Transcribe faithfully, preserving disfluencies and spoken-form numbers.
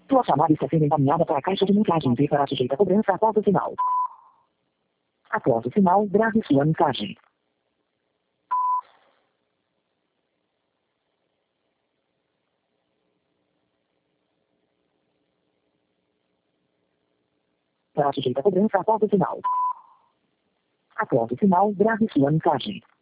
Sua chamada está sendo encaminhada para a caixa de mensagens e será sujeita a cobrança após o sinal. Após o sinal, grave sua mensagem. Será sujeita a cobrança após o sinal. Após o sinal, grave sua mensagem.